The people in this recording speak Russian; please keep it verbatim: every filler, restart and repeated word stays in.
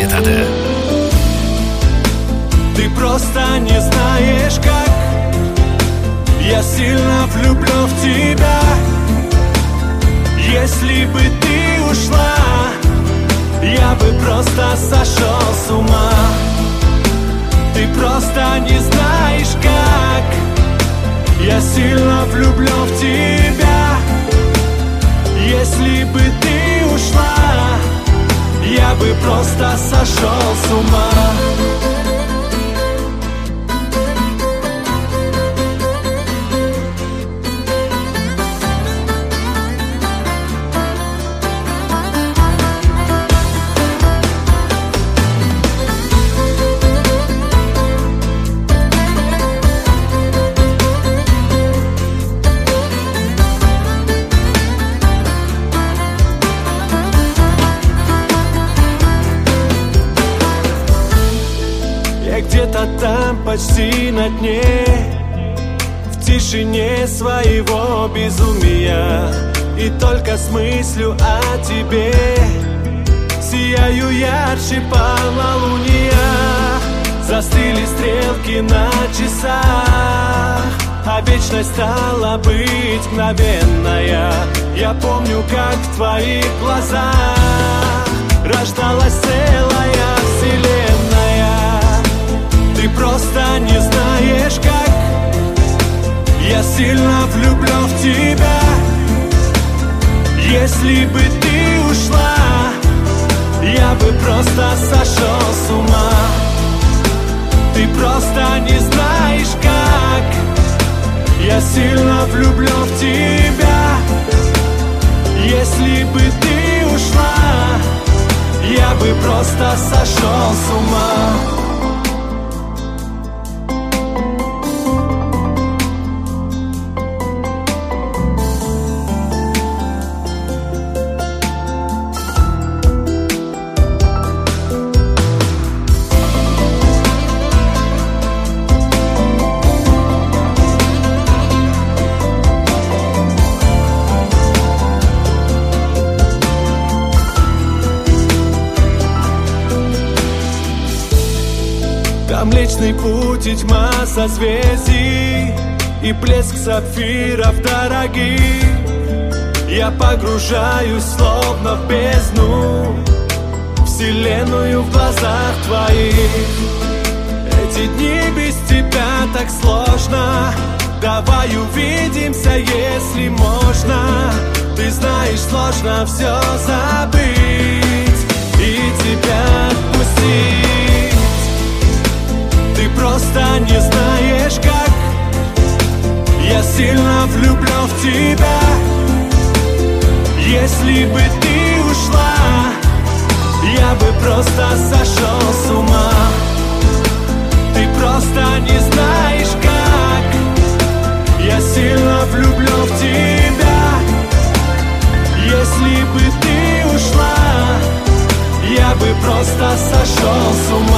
Calitate. Ты просто не знаешь, как я сильно влюблен в тебя. Если бы ты ушла, я бы просто сошел с ума. Ты просто не знаешь, как я сильно влюблен в тебя. Если бы ты ушла, я бы просто сошел с ума. Где-то там почти на дне, в тишине своего безумия, и только с мыслью о тебе сияю ярче полнолуния. Застыли стрелки на часах, а вечность стала быть мгновенная. Я помню, как в твоих глазах рождалась целая вселенная. Ты просто не знаешь, как я сильно влюблен в тебя. Если бы ты ушла, я бы просто сошел с ума. Ты просто не знаешь, как я сильно влюблен в тебя. Если бы ты ушла, я бы просто сошел с ума. Там Млечный Путь и тьма созвездий, и блеск сапфиров дорогих. Я погружаюсь словно в бездну, вселенную в глазах твоих. Эти дни без тебя так сложно. Давай увидимся, если можно. Ты знаешь, сложно все забыть и тебя отпустить. Ты просто не знаешь, как я сильно влюблен в тебя. Если бы ты ушла, я бы просто сошел с ума. Ты просто не знаешь, как я сильно влюблен в тебя. Если бы ты ушла, я бы просто сошел с ума.